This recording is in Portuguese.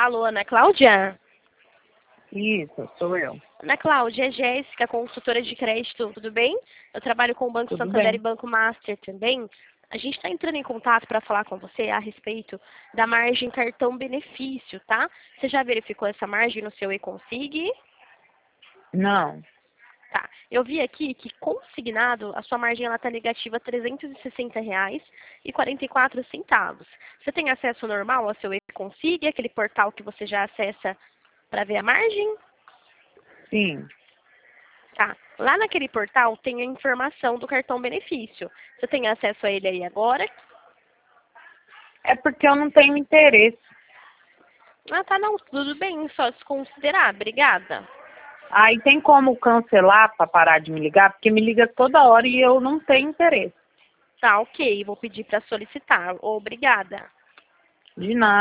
Alô, Ana Cláudia? Isso, sou eu. Ana Cláudia, é Jéssica, consultora de crédito, tudo bem? Eu trabalho com o Banco Tudo Santander e bem. Banco Master também. A gente está entrando em contato para falar com você a respeito da margem cartão benefício, tá? Você já verificou essa margem no seu e-consig? Não. Tá. Eu vi aqui que consignado a sua margem está negativa R$ 360,44. Você tem acesso normal ao seu e-consig, aquele portal que você já acessa para ver a margem? Sim. Tá. Lá naquele portal tem a informação do cartão benefício. Você tem acesso a ele aí agora? É porque eu não tenho interesse. Ah, tá, não, tudo bem, só desconsiderar. Obrigada. Aí tem como cancelar para parar de me ligar? Porque me liga toda hora e eu não tenho interesse. Tá, ok, vou pedir para solicitar. Obrigada. De nada.